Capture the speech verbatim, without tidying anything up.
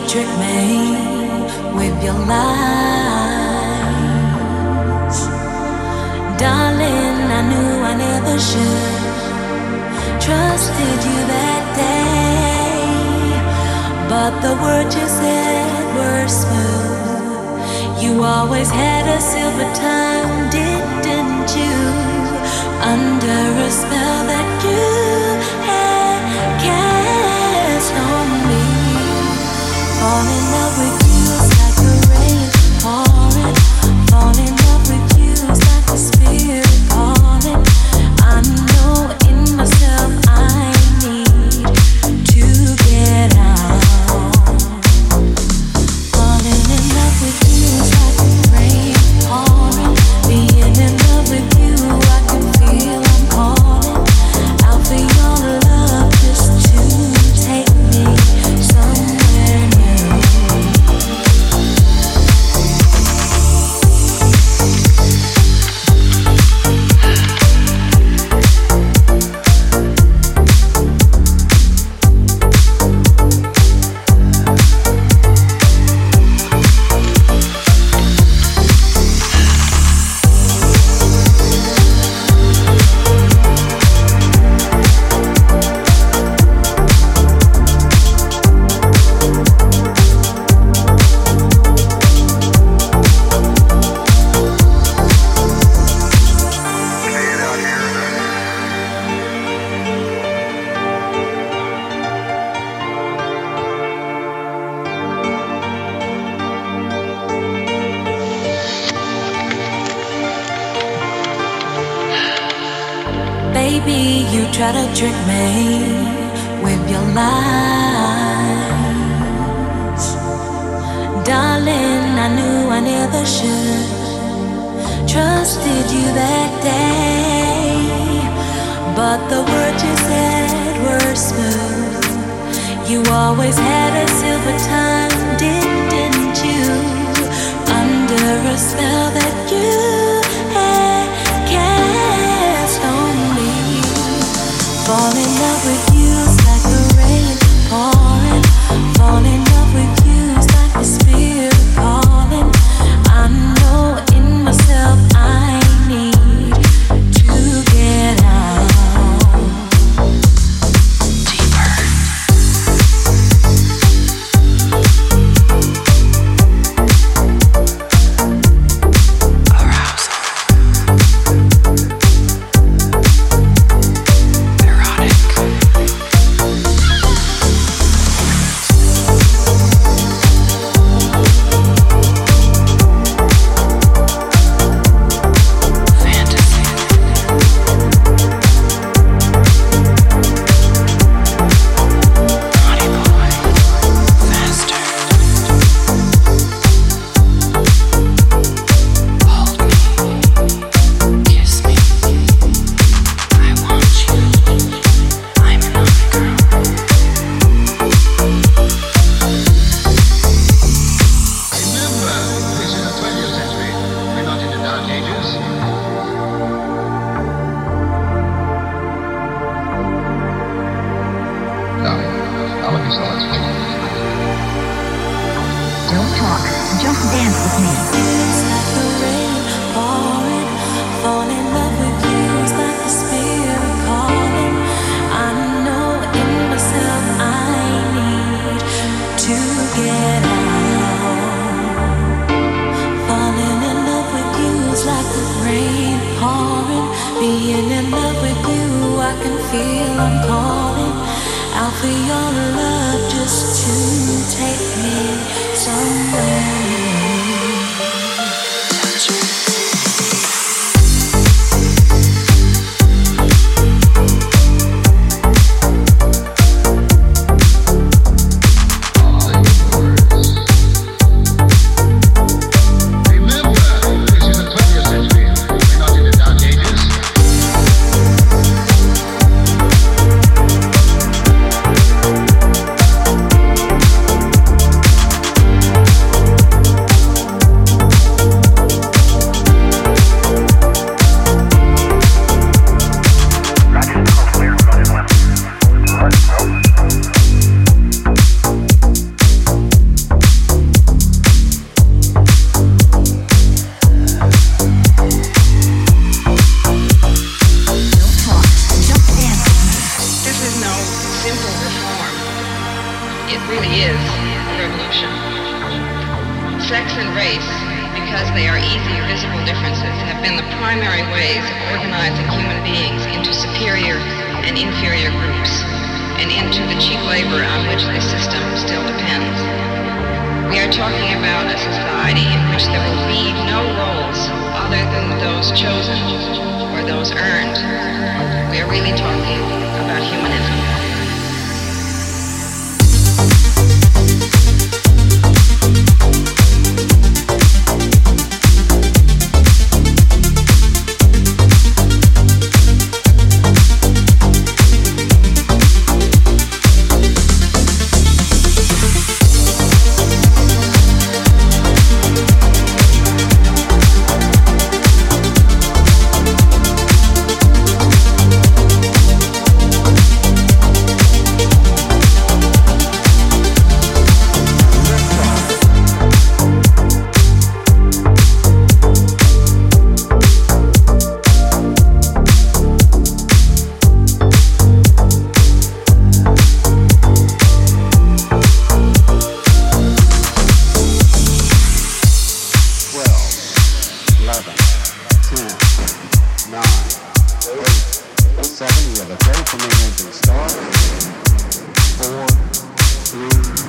trick me with your lies. Darling, I knew I never should. Trusted you that day, but the words you said were smooth. You always had a silver tongue, didn't you? Under a spell that you had cast on me. Fall in love with you is like a rain pouring. Fall in love with you is like a spirit calling. I know in myself I need to get out. Falling in love with you is like a rain pouring. Being in love with you, I can feel I'm calling out for your love just to take me somewhere new. Baby, you try to trick me with your lies. Darling, I knew I never should. Trusted you that day, but the words you said were smooth. You always had a silver tongue, didn't you? Under a spell that you had cast on me. Fall in love with you is like the rain pouring. Fall in love with you is like the spirit calling. I know in myself I need to get out. Deeper. Arousal. Erotic. Fantasy. Naughty boy. Faster. Hold me. Kiss me. I want you. I'm an naughty girl. Remember, this is the twentieth century. We're not in the dark ages. Darling, I'll let you start. Don't talk, just dance with me. It's like the rain pouring. Fall in love with you is like the spirit calling. I know in myself I need to get out. Falling in love with you is like the rain pouring. Being in love with you, I can feel I'm calling out for your love just to take me somewhere new. Touch me. Remember, this is the twentieth century. We're not in the dark ages. simple reform. It really is a revolution. Sex and race, because they are easy, visible differences, have been the primary ways of organizing human beings into superior and inferior groups, and into the cheap labor on which this system still depends. We are talking about a society in which there will be no roles other than those chosen or those earned. We are really talking about humanism. seven, we have a break from the engine start. Four, three,